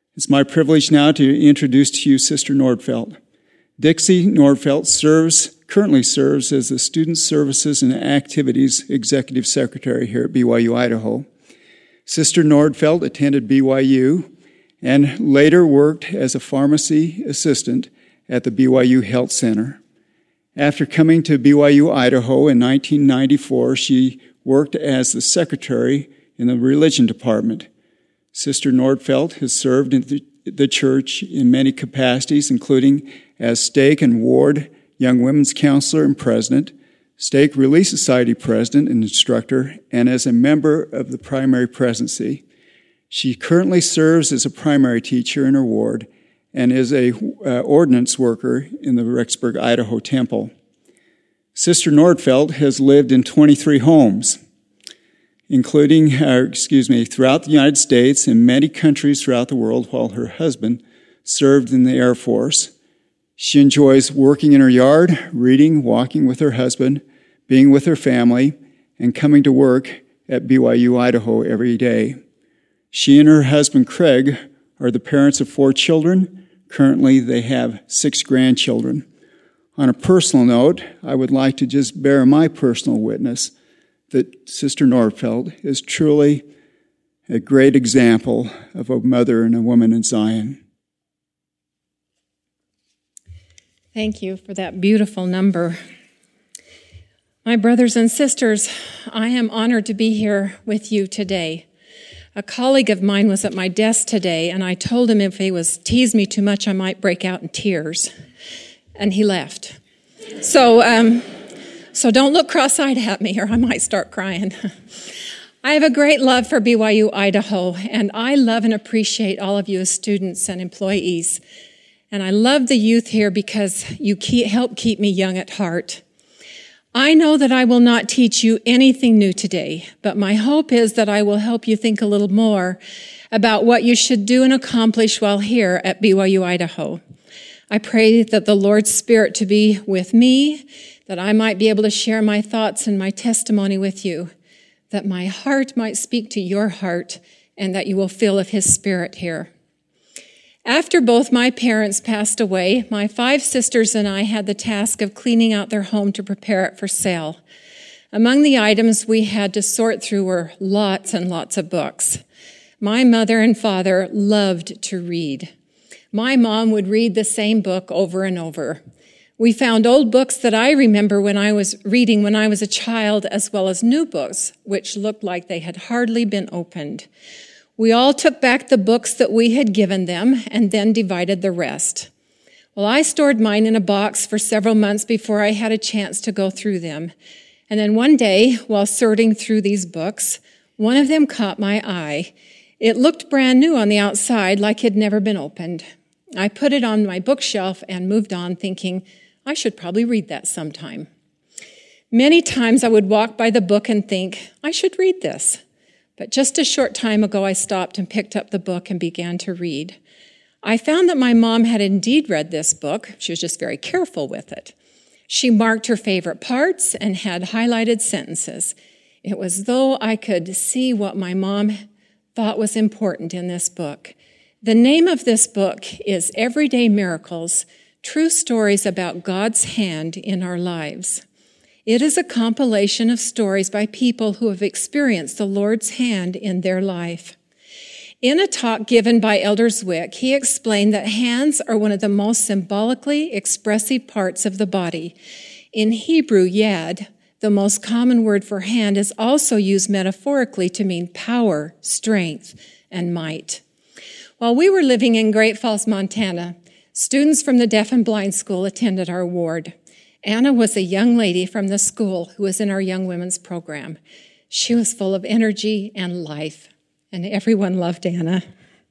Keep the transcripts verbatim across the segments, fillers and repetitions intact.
It's my privilege now to introduce to you Sister Nordfeld. Dixie Nordfeld serves, currently serves as the Student Services and Activities Executive Secretary here at B Y U Idaho. Sister Nordfeld attended B Y U and later worked as a pharmacy assistant at the B Y U Health Center. After coming to B Y U Idaho in nineteen ninety-four, she worked as the secretary in the religion department. Sister Nordfeld has served in the, the church in many capacities, including as Stake and Ward Young Women's Counselor and President, Stake Relief Society President and Instructor, and as a member of the Primary Presidency. She currently serves as a primary teacher in her ward and is a uh, ordinance worker in the Rexburg, Idaho Temple. Sister Nordfeld has lived in twenty-three homes, including, uh, excuse me, throughout the United States and many countries throughout the world, while her husband served in the Air Force. She enjoys working in her yard, reading, walking with her husband, being with her family, and coming to work at B Y U Idaho every day. She and her husband, Craig, are the parents of four children. Currently, they have six grandchildren. On a personal note, I would like to just bear my personal witness that Sister Nordfeld is truly a great example of a mother and a woman in Zion. Thank you for that beautiful number. My brothers and sisters, I am honored to be here with you today. A colleague of mine was at my desk today, and I told him if he was teased me too much, I might break out in tears. And he left. So, um, so don't look cross-eyed at me, or I might start crying. I have a great love for B Y U Idaho, and I love and appreciate all of you as students and employees. And I love the youth here because you keep, help keep me young at heart. I know that I will not teach you anything new today, but my hope is that I will help you think a little more about what you should do and accomplish while here at B Y U Idaho. I pray that the Lord's Spirit to be with me, that I might be able to share my thoughts and my testimony with you, that my heart might speak to your heart, and that you will feel of His Spirit here. After both my parents passed away, my five sisters and I had the task of cleaning out their home to prepare it for sale. Among the items we had to sort through were lots and lots of books. My mother and father loved to read. My mom would read the same book over and over. We found old books that I remember when I was reading when I was a child, as well as new books, which looked like they had hardly been opened. We all took back the books that we had given them and then divided the rest. Well, I stored mine in a box for several months before I had a chance to go through them. And then one day, while sorting through these books, one of them caught my eye. It looked brand new on the outside, like it had never been opened. I put it on my bookshelf and moved on, thinking, I should probably read that sometime. Many times I would walk by the book and think, I should read this. But just a short time ago, I stopped and picked up the book and began to read. I found that my mom had indeed read this book. She was just very careful with it. She marked her favorite parts and had highlighted sentences. It was as though I could see what my mom thought was important in this book. The name of this book is Everyday Miracles, True Stories About God's Hand in Our Lives. It is a compilation of stories by people who have experienced the Lord's hand in their life. In a talk given by Elder Zwick, he explained that hands are one of the most symbolically expressive parts of the body. In Hebrew, yad, the most common word for hand, is also used metaphorically to mean power, strength, and might. While we were living in Great Falls, Montana, students from the Deaf and Blind School attended our ward. Anna was a young lady from the school who was in our Young Women's program. She was full of energy and life, and everyone loved Anna.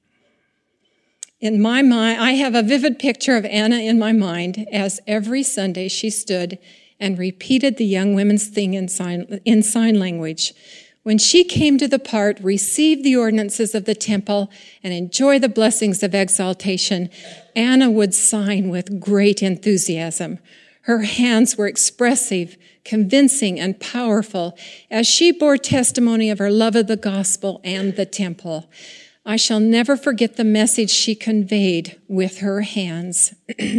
In my mind, I have a vivid picture of Anna in my mind as every Sunday she stood and repeated the Young Women's thing in sign, in sign language. When she came to the part, receive the ordinances of the temple and enjoy the blessings of exaltation, Anna would sign with great enthusiasm. Her hands were expressive, convincing, and powerful as she bore testimony of her love of the gospel and the temple. I shall never forget the message she conveyed with her hands.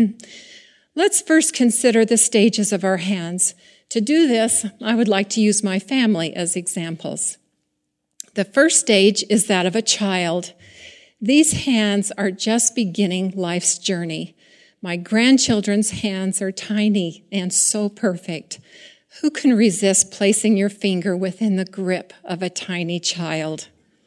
Let's first consider the stages of our hands. To do this, I would like to use my family as examples. The first stage is that of a child. These hands are just beginning life's journey. My grandchildren's hands are tiny and so perfect. Who can resist placing your finger within the grip of a tiny child?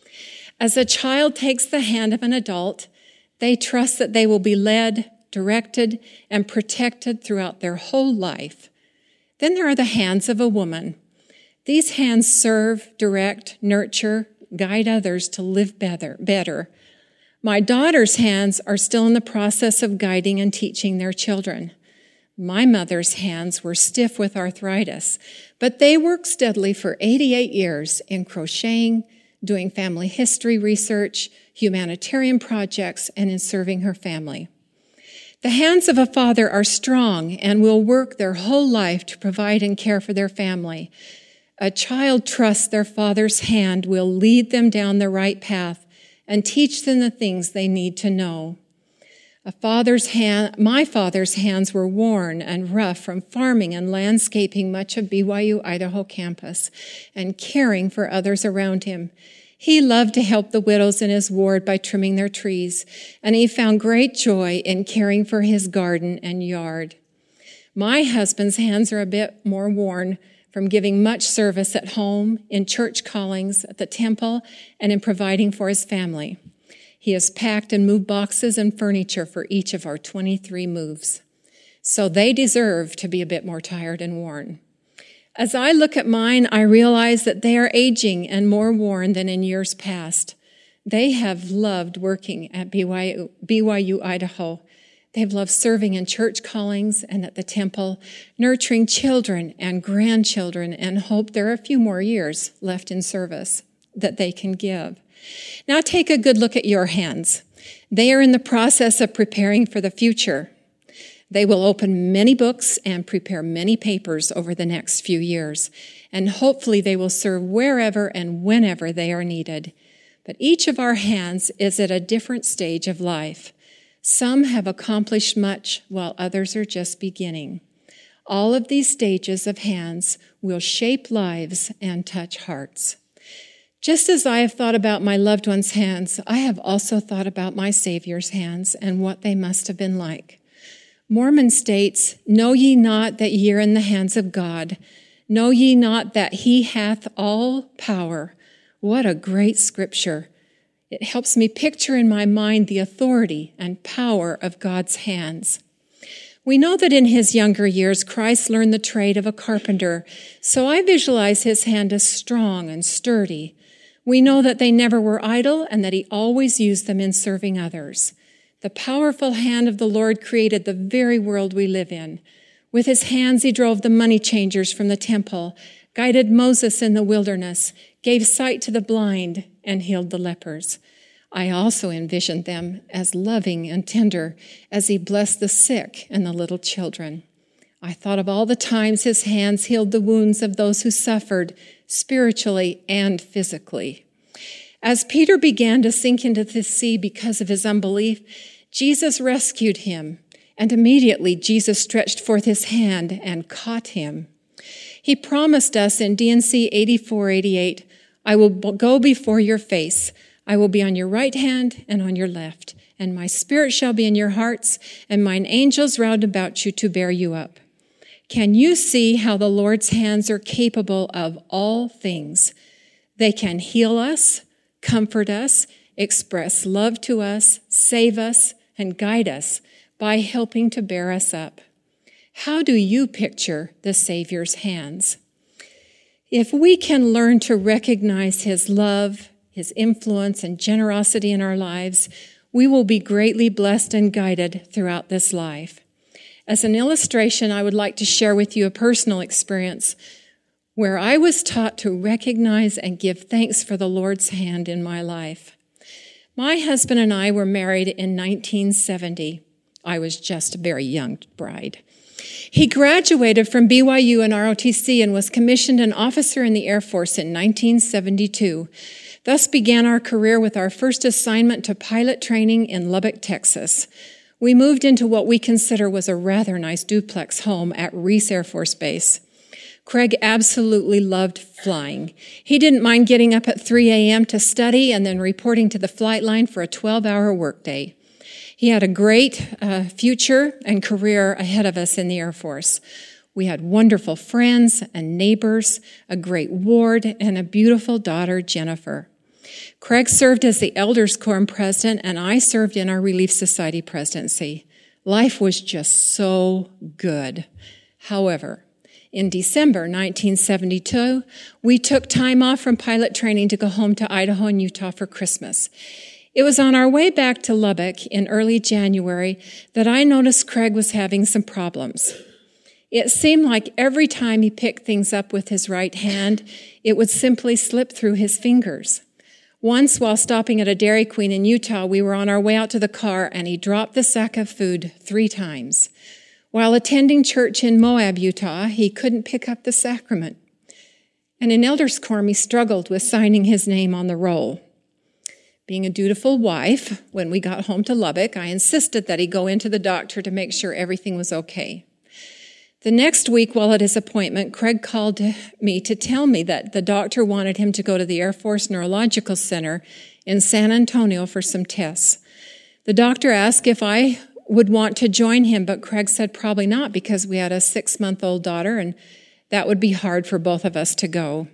As a child takes the hand of an adult, they trust that they will be led, directed, and protected throughout their whole life. Then there are the hands of a woman. These hands serve, direct, nurture, guide others to live better. better. My daughter's hands are still in the process of guiding and teaching their children. My mother's hands were stiff with arthritis, but they worked steadily for eighty-eight years in crocheting, doing family history research, humanitarian projects, and in serving her family. The hands of a father are strong and will work their whole life to provide and care for their family. A child trusts their father's hand will lead them down the right path and teach them the things they need to know. A father's hand, my father's hands were worn and rough from farming and landscaping much of B Y U Idaho campus and caring for others around him. He loved to help the widows in his ward by trimming their trees, and he found great joy in caring for his garden and yard. My husband's hands are a bit more worn from giving much service at home, in church callings, at the temple, and in providing for his family. He has packed and moved boxes and furniture for each of our twenty-three moves. So they deserve to be a bit more tired and worn. As I look at mine, I realize that they are aging and more worn than in years past. They have loved working at B Y U, B Y U Idaho. They've loved serving in church callings and at the temple, nurturing children and grandchildren, and hope there are a few more years left in service that they can give. Now take a good look at your hands. They are in the process of preparing for the future. They will open many books and prepare many papers over the next few years, and hopefully they will serve wherever and whenever they are needed. But each of our hands is at a different stage of life. Some have accomplished much, while others are just beginning. All of these stages of hands will shape lives and touch hearts. Just as I have thought about my loved ones' hands, I have also thought about my Savior's hands and what they must have been like. Mormon states, "Know ye not that ye are in the hands of God? Know ye not that he hath all power?" What a great scripture. It helps me picture in my mind the authority and power of God's hands. We know that in his younger years, Christ learned the trade of a carpenter, so I visualize his hand as strong and sturdy. We know that they never were idle and that he always used them in serving others. The powerful hand of the Lord created the very world we live in. With his hands, he drove the money changers from the temple, guided Moses in the wilderness, gave sight to the blind, and healed the lepers. I also envisioned them as loving and tender as he blessed the sick and the little children. I thought of all the times his hands healed the wounds of those who suffered spiritually and physically. As Peter began to sink into the sea because of his unbelief, Jesus rescued him, and immediately Jesus stretched forth his hand and caught him. He promised us in D and C eighty-four eighty-eight, "I will go before your face. I will be on your right hand and on your left, and my spirit shall be in your hearts, and mine angels round about you to bear you up." Can you see how the Lord's hands are capable of all things? They can heal us, comfort us, express love to us, save us, and guide us by helping to bear us up. How do you picture the Savior's hands? If we can learn to recognize his love, his influence, and generosity in our lives, we will be greatly blessed and guided throughout this life. As an illustration, I would like to share with you a personal experience where I was taught to recognize and give thanks for the Lord's hand in my life. My husband and I were married in nineteen seventy. I was just a very young bride. He graduated from B Y U and R O T C and was commissioned an officer in the Air Force in nineteen seventy-two. Thus began our career with our first assignment to pilot training in Lubbock, Texas. We moved into what we consider was a rather nice duplex home at Reese Air Force Base. Craig absolutely loved flying. He didn't mind getting up at three a.m. to study and then reporting to the flight line for a twelve-hour workday. He had a great uh, future and career ahead of us in the Air Force. We had wonderful friends and neighbors, a great ward, and a beautiful daughter, Jennifer. Craig served as the Elders Quorum president, and I served in our Relief Society presidency. Life was just so good. However, in December nineteen seventy-two, we took time off from pilot training to go home to Idaho and Utah for Christmas. It was on our way back to Lubbock in early January that I noticed Craig was having some problems. It seemed like every time he picked things up with his right hand, it would simply slip through his fingers. Once, while stopping at a Dairy Queen in Utah, we were on our way out to the car, and he dropped the sack of food three times. While attending church in Moab, Utah, he couldn't pick up the sacrament. And in Elders Quorum, he struggled with signing his name on the roll. Being a dutiful wife, when we got home to Lubbock, I insisted that he go into the doctor to make sure everything was okay. The next week, while at his appointment, Craig called me to tell me that the doctor wanted him to go to the Air Force Neurological Center in San Antonio for some tests. The doctor asked if I would want to join him, but Craig said probably not because we had a six-month-old daughter and that would be hard for both of us to go.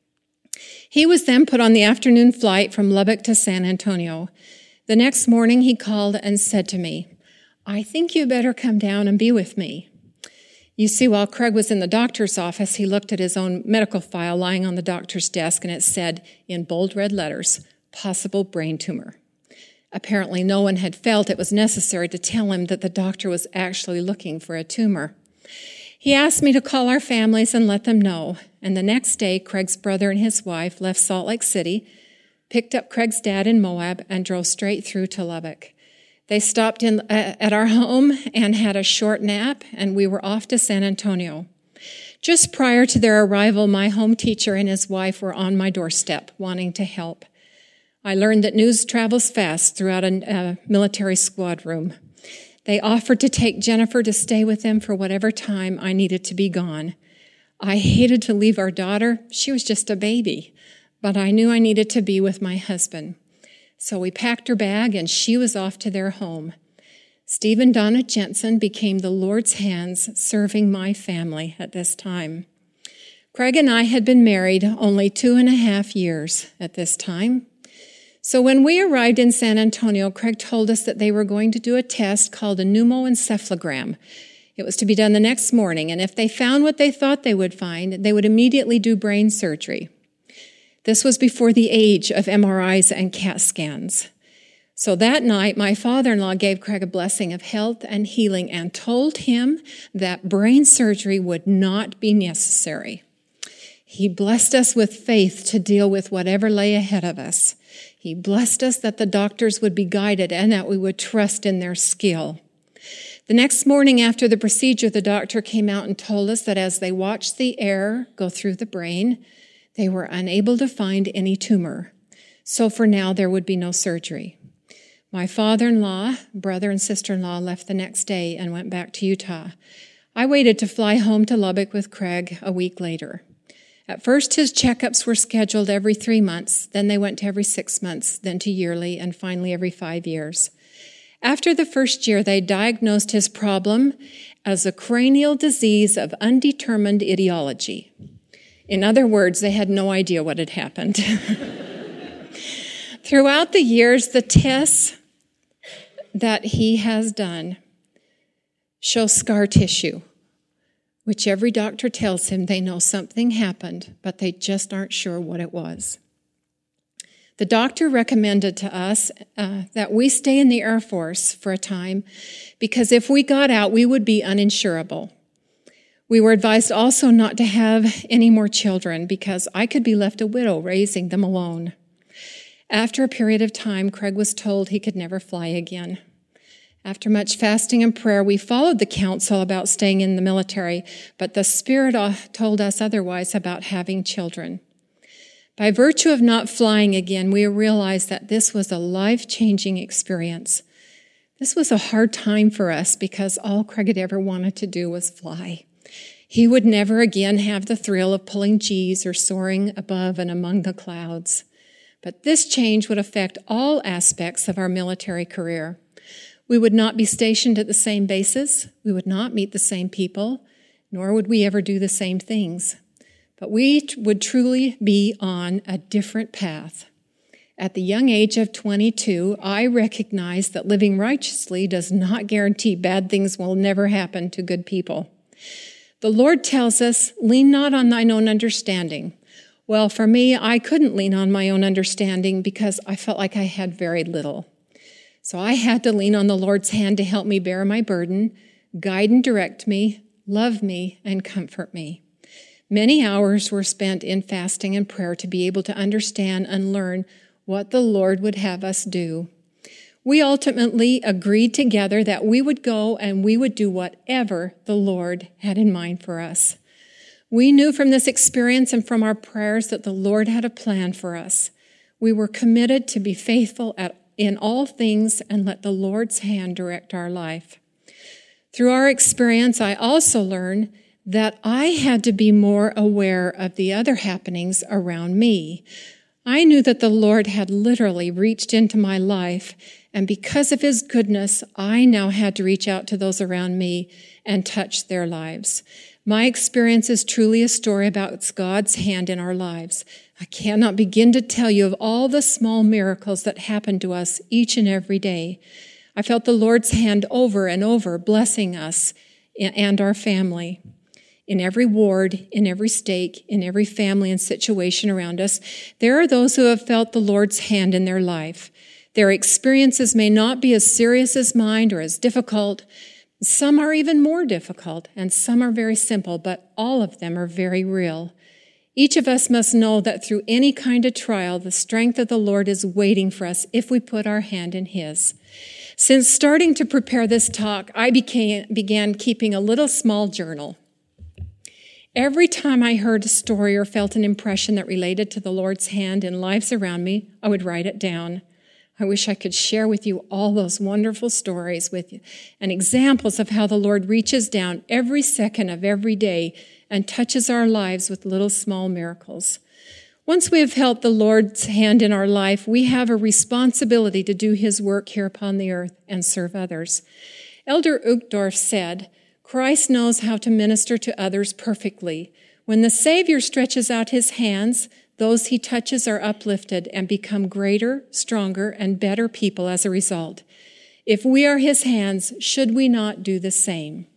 He was then put on the afternoon flight from Lubbock to San Antonio. The next morning he called and said to me, "I think you better come down and be with me." You see, while Craig was in the doctor's office, he looked at his own medical file lying on the doctor's desk, and it said in bold red letters, "Possible brain tumor." Apparently no one had felt it was necessary to tell him that the doctor was actually looking for a tumor. He asked me to call our families and let them know, and the next day, Craig's brother and his wife left Salt Lake City, picked up Craig's dad in Moab, and drove straight through to Lubbock. They stopped in uh, at our home and had a short nap, and we were off to San Antonio. Just prior to their arrival, my home teacher and his wife were on my doorstep wanting to help. I learned that news travels fast throughout a, a military squad room. They offered to take Jennifer to stay with them for whatever time I needed to be gone. I hated to leave our daughter. She was just a baby, but I knew I needed to be with my husband. So we packed her bag, and she was off to their home. Steve and Donna Jensen became the Lord's hands serving my family at this time. Craig and I had been married only two and a half years at this time. So when we arrived in San Antonio, Craig told us that they were going to do a test called a pneumoencephalogram. It was to be done the next morning, and if they found what they thought they would find, they would immediately do brain surgery. This was before the age of M R Is and CAT scans. So that night, my father-in-law gave Craig a blessing of health and healing and told him that brain surgery would not be necessary. He blessed us with faith to deal with whatever lay ahead of us. He blessed us that the doctors would be guided and that we would trust in their skill. The next morning after the procedure, the doctor came out and told us that as they watched the air go through the brain, they were unable to find any tumor. So for now, there would be no surgery. My father-in-law, brother, and sister-in-law left the next day and went back to Utah. I waited to fly home to Lubbock with Craig a week later. At first, his checkups were scheduled every three months, then they went to every six months, then to yearly, and finally every five years. After the first year, they diagnosed his problem as a cranial disease of undetermined etiology. In other words, they had no idea what had happened. Throughout the years, the tests that he has done show scar tissue, which every doctor tells him they know something happened, but they just aren't sure what it was. The doctor recommended to us uh, that we stay in the Air Force for a time because if we got out, we would be uninsurable. We were advised also not to have any more children because I could be left a widow raising them alone. After a period of time, Craig was told he could never fly again. After much fasting and prayer, we followed the counsel about staying in the military, but the Spirit told us otherwise about having children. By virtue of not flying again, we realized that this was a life-changing experience. This was a hard time for us because all Craig had ever wanted to do was fly. He would never again have the thrill of pulling G's or soaring above and among the clouds. But this change would affect all aspects of our military career. We would not be stationed at the same bases. We would not meet the same people, nor would we ever do the same things. But we t- would truly be on a different path. At the young age of twenty-two, I recognized that living righteously does not guarantee bad things will never happen to good people. The Lord tells us, lean not on thine own understanding. Well, for me, I couldn't lean on my own understanding because I felt like I had very little. So I had to lean on the Lord's hand to help me bear my burden, guide and direct me, love me, and comfort me. Many hours were spent in fasting and prayer to be able to understand and learn what the Lord would have us do. We ultimately agreed together that we would go and we would do whatever the Lord had in mind for us. We knew from this experience and from our prayers that the Lord had a plan for us. We were committed to be faithful at, in all things and let the Lord's hand direct our life. Through our experience, I also learned that I had to be more aware of the other happenings around me. I knew that the Lord had literally reached into my life, and because of his goodness, I now had to reach out to those around me and touch their lives. My experience is truly a story about God's hand in our lives. I cannot begin to tell you of all the small miracles that happen to us each and every day. I felt the Lord's hand over and over, blessing us and our family. In every ward, in every stake, in every family and situation around us, there are those who have felt the Lord's hand in their life. Their experiences may not be as serious as mine or as difficult. Some are even more difficult, and some are very simple, but all of them are very real. Each of us must know that through any kind of trial, the strength of the Lord is waiting for us if we put our hand in his. Since starting to prepare this talk, I became, began keeping a little small journal. Every time I heard a story or felt an impression that related to the Lord's hand in lives around me, I would write it down. I wish I could share with you all those wonderful stories with you and examples of how the Lord reaches down every second of every day and touches our lives with little small miracles. Once we have felt the Lord's hand in our life, we have a responsibility to do his work here upon the earth and serve others. Elder Uchtdorf said, Christ knows how to minister to others perfectly. When the Savior stretches out his hands, those he touches are uplifted and become greater, stronger, and better people as a result. If we are his hands, should we not do the same?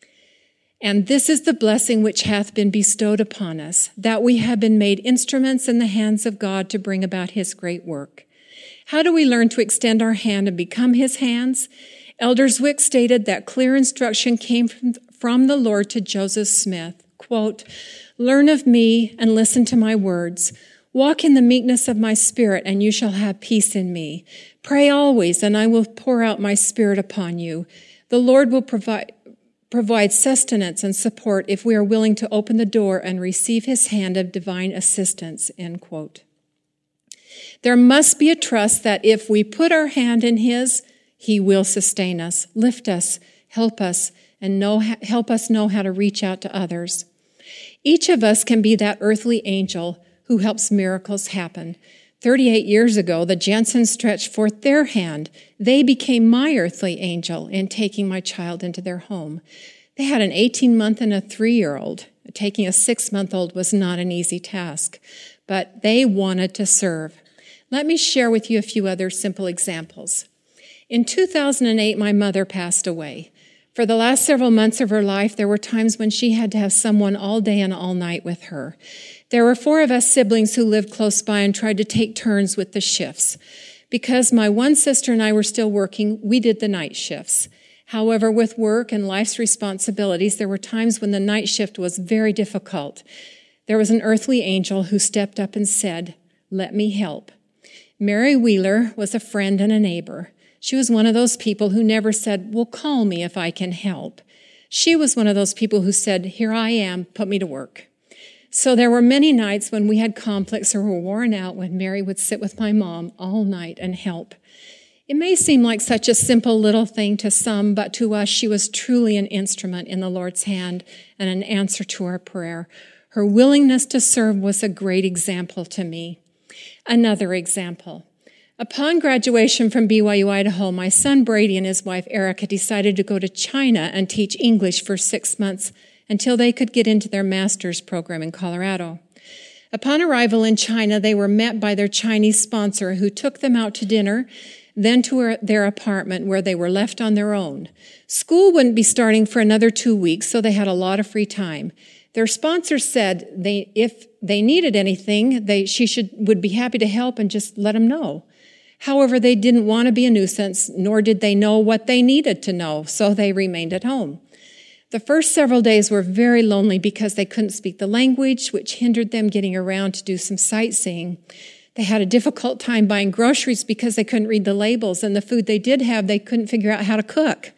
And this is the blessing which hath been bestowed upon us, that we have been made instruments in the hands of God to bring about his great work. How do we learn to extend our hand and become his hands? Elder Zwick stated that clear instruction came from, from the Lord to Joseph Smith. Quote, learn of me and listen to my words. Walk in the meekness of my spirit, and you shall have peace in me. Pray always, and I will pour out my spirit upon you. The Lord will provide, provide sustenance and support if we are willing to open the door and receive his hand of divine assistance, end quote. There must be a trust that if we put our hand in his, he will sustain us, lift us, help us, and know, help us know how to reach out to others. Each of us can be that earthly angel who helps miracles happen. thirty-eight years ago, the Jensens stretched forth their hand. They became my earthly angel in taking my child into their home. They had an eighteen-month and a three-year-old. Taking a six-month-old was not an easy task, but they wanted to serve. Let me share with you a few other simple examples. In two thousand eight, my mother passed away. For the last several months of her life, there were times when she had to have someone all day and all night with her. There were four of us siblings who lived close by and tried to take turns with the shifts. Because my one sister and I were still working, we did the night shifts. However, with work and life's responsibilities, there were times when the night shift was very difficult. There was an earthly angel who stepped up and said, let me help. Mary Wheeler was a friend and a neighbor. She was one of those people who never said, well, call me if I can help. She was one of those people who said, here I am, put me to work. So there were many nights when we had conflicts or were worn out when Mary would sit with my mom all night and help. It may seem like such a simple little thing to some, but to us she was truly an instrument in the Lord's hand and an answer to our prayer. Her willingness to serve was a great example to me. Another example. Upon graduation from B Y U Idaho, my son Brady and his wife Erica decided to go to China and teach English for six months until they could get into their master's program in Colorado. Upon arrival in China, they were met by their Chinese sponsor who took them out to dinner, then to their apartment where they were left on their own. School wouldn't be starting for another two weeks, so they had a lot of free time. Their sponsor said they, if they needed anything, they, she should, would be happy to help and just let them know. However, they didn't want to be a nuisance, nor did they know what they needed to know, so they remained at home. The first several days were very lonely because they couldn't speak the language, which hindered them getting around to do some sightseeing. They had a difficult time buying groceries because they couldn't read the labels, and the food they did have, they couldn't figure out how to cook.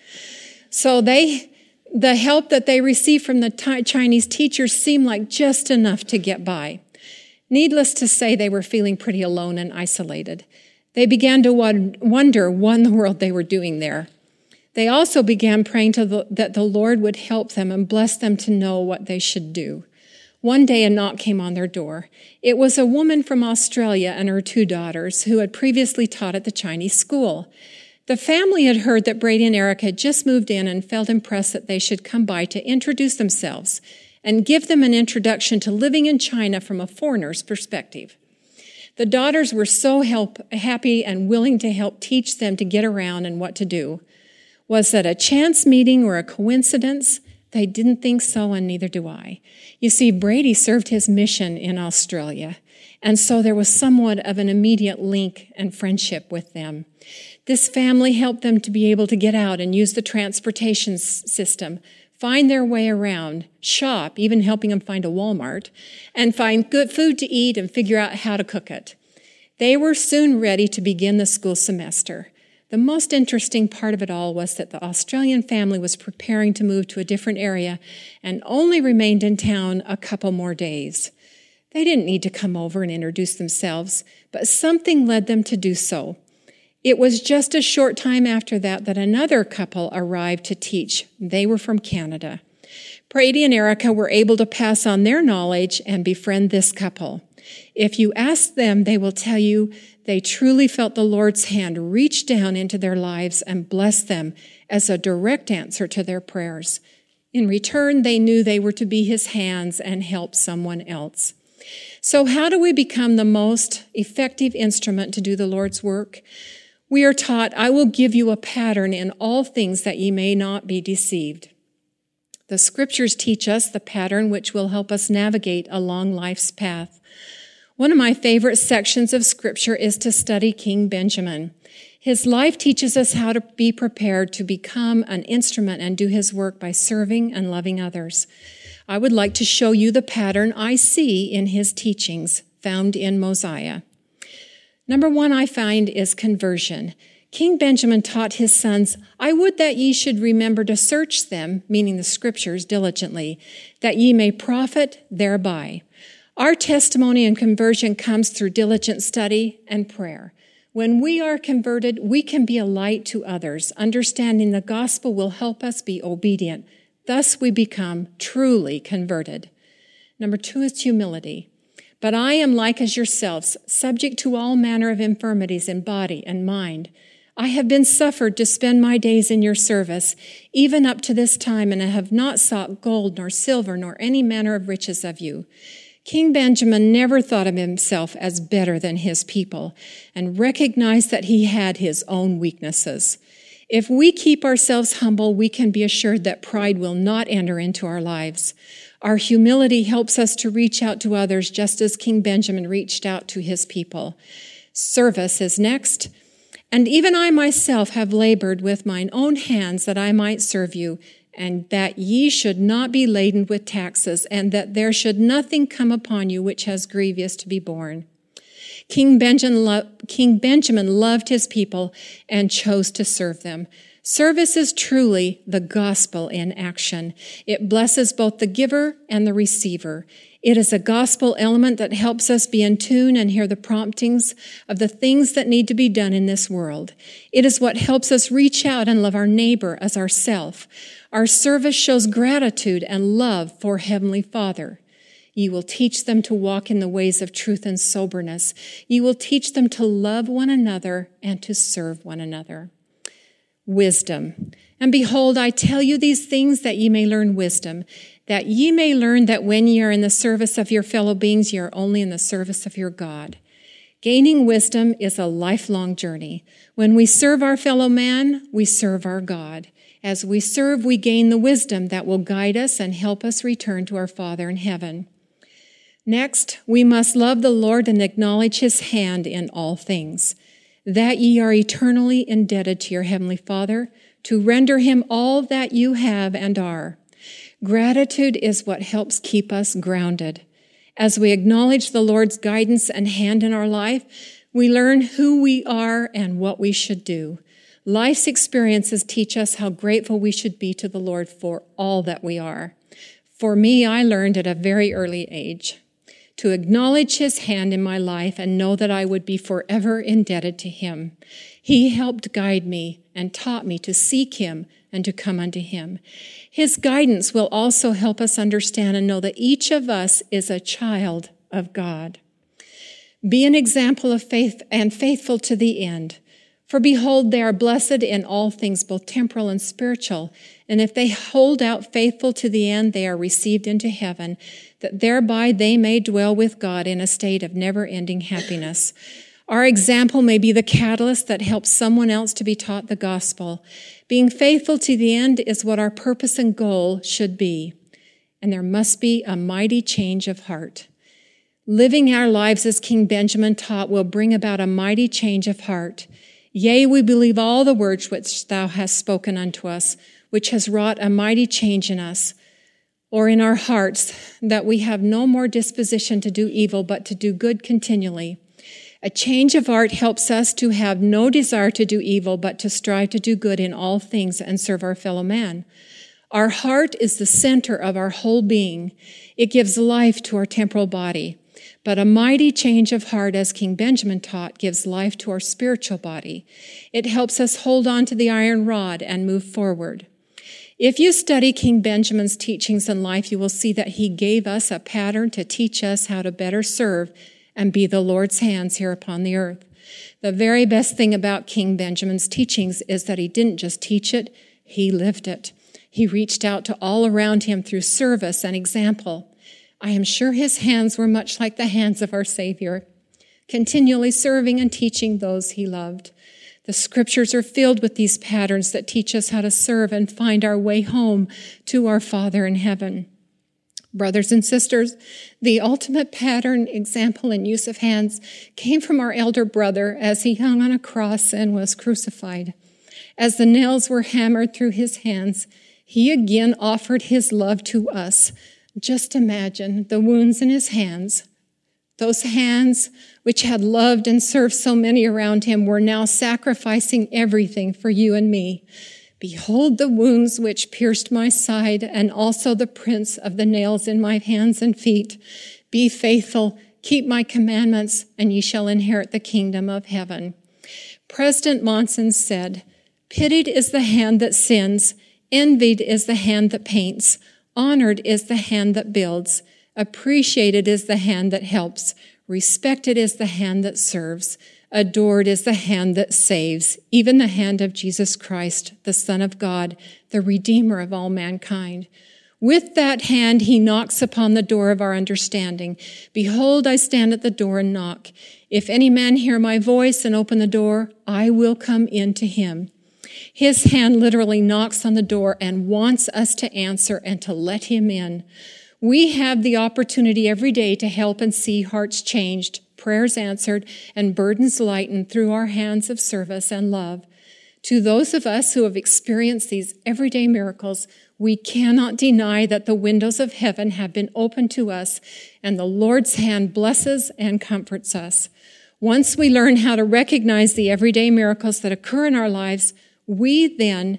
So they, the help that they received from the Chinese teachers seemed like just enough to get by. Needless to say, they were feeling pretty alone and isolated. They began to wonder what in the world they were doing there. They also began praying to the, that the Lord would help them and bless them to know what they should do. One day a knock came on their door. It was a woman from Australia and her two daughters who had previously taught at the Chinese school. The family had heard that Brady and Eric had just moved in and felt impressed that they should come by to introduce themselves and give them an introduction to living in China from a foreigner's perspective. The daughters were so help, happy and willing to help teach them to get around and what to do. Was that a chance meeting or a coincidence? They didn't think so, and neither do I. You see, Brady served his mission in Australia, and so there was somewhat of an immediate link and friendship with them. This family helped them to be able to get out and use the transportation system, find their way around, shop, even helping them find a Walmart, and find good food to eat and figure out how to cook it. They were soon ready to begin the school semester. The most interesting part of it all was that the Australian family was preparing to move to a different area and only remained in town a couple more days. They didn't need to come over and introduce themselves, but something led them to do so. It was just a short time after that that another couple arrived to teach. They were from Canada. Brady and Erica were able to pass on their knowledge and befriend this couple. If you ask them, they will tell you they truly felt the Lord's hand reach down into their lives and bless them as a direct answer to their prayers. In return, they knew they were to be his hands and help someone else. So how do we become the most effective instrument to do the Lord's work? We are taught, I will give you a pattern in all things that ye may not be deceived. The scriptures teach us the pattern which will help us navigate along life's path. One of my favorite sections of scripture is to study King Benjamin. His life teaches us how to be prepared to become an instrument and do his work by serving and loving others. I would like to show you the pattern I see in his teachings found in Mosiah. Number one I find is conversion. King Benjamin taught his sons, I would that ye should remember to search them, meaning the scriptures, diligently, that ye may profit thereby. Our testimony and conversion comes through diligent study and prayer. When we are converted, we can be a light to others. Understanding the gospel will help us be obedient. Thus we become truly converted. Number two is humility. But I am like as yourselves, subject to all manner of infirmities in body and mind. I have been suffered to spend my days in your service, even up to this time, and I have not sought gold nor silver nor any manner of riches of you. King Benjamin never thought of himself as better than his people and recognized that he had his own weaknesses. If we keep ourselves humble, we can be assured that pride will not enter into our lives. Our humility helps us to reach out to others just as King Benjamin reached out to his people. Service is next. And even I myself have labored with mine own hands that I might serve you, and that ye should not be laden with taxes, and that there should nothing come upon you which has grievous to be borne. King Benjamin, lo- King Benjamin loved his people and chose to serve them. Service is truly the gospel in action. It blesses both the giver and the receiver. It is a gospel element that helps us be in tune and hear the promptings of the things that need to be done in this world. It is what helps us reach out and love our neighbor as ourself. Our service shows gratitude and love for Heavenly Father. You will teach them to walk in the ways of truth and soberness. You will teach them to love one another and to serve one another. Wisdom. And behold, I tell you these things that ye may learn wisdom, that ye may learn that when ye are in the service of your fellow beings, ye are only in the service of your God. Gaining wisdom is a lifelong journey. When we serve our fellow man, we serve our God. As we serve, we gain the wisdom that will guide us and help us return to our Father in heaven. Next, we must love the Lord and acknowledge his hand in all things, that ye are eternally indebted to your Heavenly Father, to render him all that you have and are. Gratitude is what helps keep us grounded. As we acknowledge the Lord's guidance and hand in our life, we learn who we are and what we should do. Life's experiences teach us how grateful we should be to the Lord for all that we are. For me, I learned at a very early age to acknowledge his hand in my life and know that I would be forever indebted to him. He helped guide me and taught me to seek him and to come unto him. His guidance will also help us understand and know that each of us is a child of God. Be an example of faith and faithful to the end. For behold, they are blessed in all things, both temporal and spiritual. And if they hold out faithful to the end, they are received into heaven, that thereby they may dwell with God in a state of never-ending happiness. Our example may be the catalyst that helps someone else to be taught the gospel. Being faithful to the end is what our purpose and goal should be. And there must be a mighty change of heart. Living our lives as King Benjamin taught will bring about a mighty change of heart. Yea, we believe all the words which thou hast spoken unto us, which has wrought a mighty change in us, or in our hearts, that we have no more disposition to do evil, but to do good continually. A change of heart helps us to have no desire to do evil, but to strive to do good in all things and serve our fellow man. Our heart is the center of our whole being. It gives life to our temporal body. But a mighty change of heart, as King Benjamin taught, gives life to our spiritual body. It helps us hold on to the iron rod and move forward. If you study King Benjamin's teachings in life, you will see that he gave us a pattern to teach us how to better serve and be the Lord's hands here upon the earth. The very best thing about King Benjamin's teachings is that he didn't just teach it, he lived it. He reached out to all around him through service and example. I am sure his hands were much like the hands of our Savior, continually serving and teaching those he loved. The scriptures are filled with these patterns that teach us how to serve and find our way home to our Father in heaven. Brothers and sisters, the ultimate pattern, example, and use of hands came from our elder brother as he hung on a cross and was crucified. As the nails were hammered through his hands, he again offered his love to us. Just imagine the wounds in his hands. Those hands which had loved and served so many around him were now sacrificing everything for you and me. Behold the wounds which pierced my side, and also the prints of the nails in my hands and feet. Be faithful, keep my commandments, and ye shall inherit the kingdom of heaven. President Monson said, "Pitied is the hand that sins, envied is the hand that paints, honored is the hand that builds, appreciated is the hand that helps, respected is the hand that serves, adored is the hand that saves, even the hand of Jesus Christ, the Son of God, the Redeemer of all mankind. With that hand he knocks upon the door of our understanding. Behold, I stand at the door and knock. If any man hear my voice and open the door, I will come in to him." His hand literally knocks on the door and wants us to answer and to let him in. We have the opportunity every day to help and see hearts changed, prayers answered, and burdens lightened through our hands of service and love. To those of us who have experienced these everyday miracles, we cannot deny that the windows of heaven have been opened to us, and the Lord's hand blesses and comforts us. Once we learn how to recognize the everyday miracles that occur in our lives, we then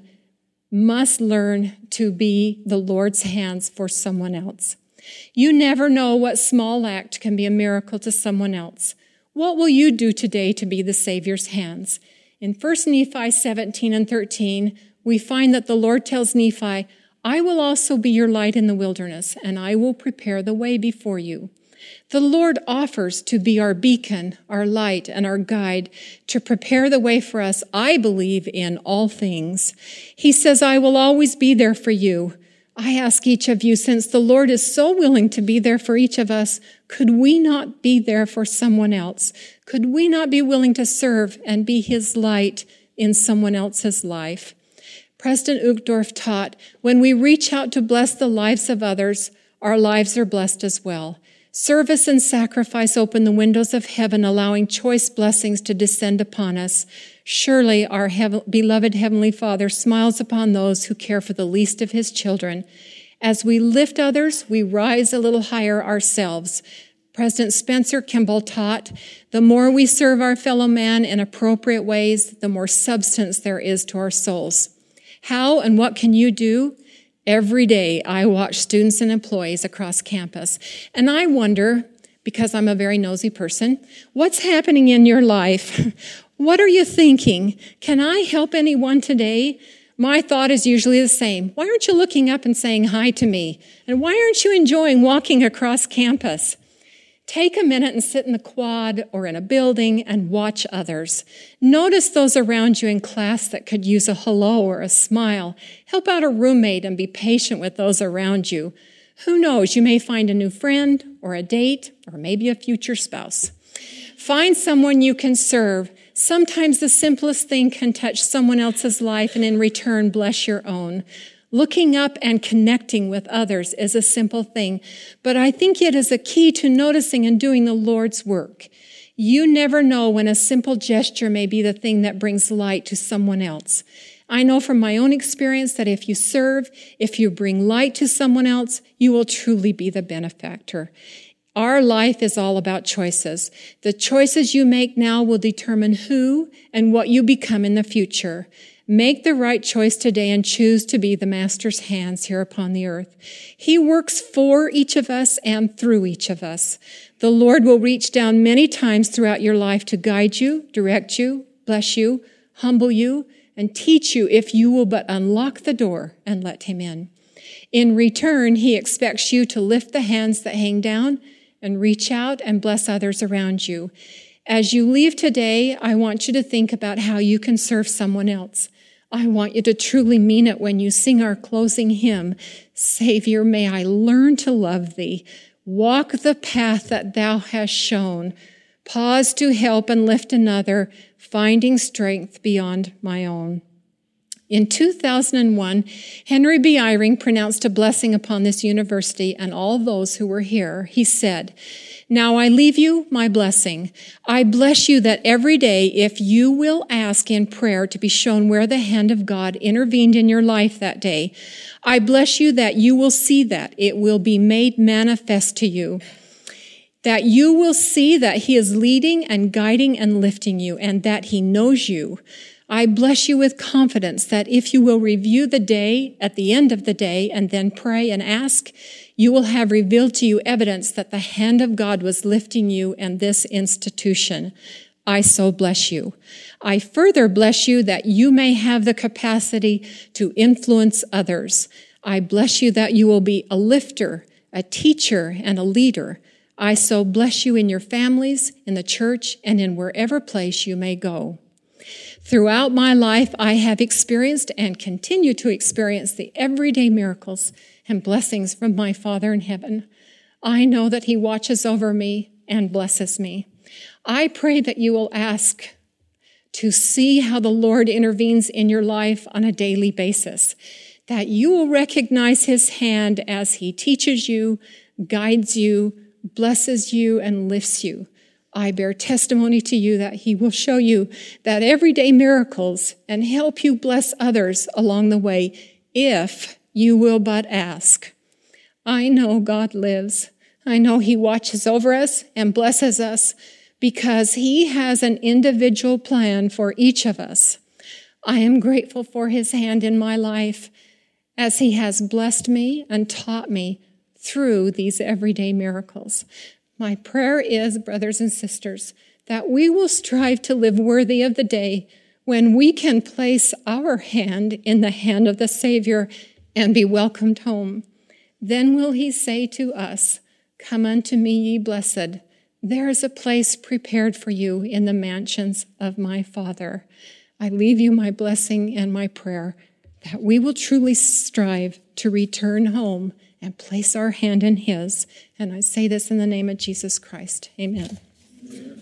must learn to be the Lord's hands for someone else. You never know what small act can be a miracle to someone else. What will you do today to be the Savior's hands? In First Nephi seventeen and thirteen, we find that the Lord tells Nephi, I will also be your light in the wilderness, and I will prepare the way before you. The Lord offers to be our beacon, our light, and our guide, to prepare the way for us, I believe, in all things. He says, I will always be there for you. I ask each of you, since the Lord is so willing to be there for each of us, could we not be there for someone else? Could we not be willing to serve and be his light in someone else's life? Preston Uchtdorf taught, when we reach out to bless the lives of others, our lives are blessed as well. Service and sacrifice open the windows of heaven, allowing choice blessings to descend upon us. Surely our heaven, beloved Heavenly Father smiles upon those who care for the least of his children. As we lift others, we rise a little higher ourselves. President Spencer Kimball taught, the more we serve our fellow man in appropriate ways, the more substance there is to our souls. How and what can you do? Every day I watch students and employees across campus, and I wonder, because I'm a very nosy person, what's happening in your life? What are you thinking? Can I help anyone today? My thought is usually the same. Why aren't you looking up and saying hi to me? And why aren't you enjoying walking across campus? Take a minute and sit in the quad or in a building and watch others. Notice those around you in class that could use a hello or a smile. Help out a roommate and be patient with those around you. Who knows, you may find a new friend or a date or maybe a future spouse. Find someone you can serve. Sometimes the simplest thing can touch someone else's life and in return bless your own. Looking up and connecting with others is a simple thing, but I think it is a key to noticing and doing the Lord's work. You never know when a simple gesture may be the thing that brings light to someone else. I know from my own experience that if you serve, if you bring light to someone else, you will truly be the benefactor. Our life is all about choices. The choices you make now will determine who and what you become in the future. Make the right choice today and choose to be the Master's hands here upon the earth. He works for each of us and through each of us. The Lord will reach down many times throughout your life to guide you, direct you, bless you, humble you, and teach you if you will but unlock the door and let him in. In return, he expects you to lift the hands that hang down and reach out and bless others around you. As you leave today, I want you to think about how you can serve someone else. I want you to truly mean it when you sing our closing hymn, Savior, may I learn to love thee, walk the path that thou hast shown, pause to help and lift another, finding strength beyond my own. In two thousand one, Henry B. Eyring pronounced a blessing upon this university and all those who were here. He said, now I leave you my blessing. I bless you that every day, if you will ask in prayer to be shown where the hand of God intervened in your life that day, I bless you that you will see that. It will be made manifest to you. That you will see that he is leading and guiding and lifting you, and that he knows you. I bless you with confidence that if you will review the day at the end of the day and then pray and ask, you will have revealed to you evidence that the hand of God was lifting you and this institution. I so bless you. I further bless you that you may have the capacity to influence others. I bless you that you will be a lifter, a teacher, and a leader. I so bless you in your families, in the church, and in wherever place you may go. Throughout my life, I have experienced and continue to experience the everyday miracles and blessings from my Father in heaven. I know that he watches over me and blesses me. I pray that you will ask to see how the Lord intervenes in your life on a daily basis, that you will recognize his hand as he teaches you, guides you, blesses you, and lifts you. I bear testimony to you that he will show you that everyday miracles and help you bless others along the way if you will but ask. I know God lives. I know he watches over us and blesses us because he has an individual plan for each of us. I am grateful for his hand in my life as he has blessed me and taught me through these everyday miracles. My prayer is, brothers and sisters, that we will strive to live worthy of the day when we can place our hand in the hand of the Savior and be welcomed home. Then will he say to us, "Come unto me, ye blessed. There is a place prepared for you in the mansions of my Father." I leave you my blessing and my prayer that we will truly strive to return home and place our hand in his. And I say this in the name of Jesus Christ. Amen.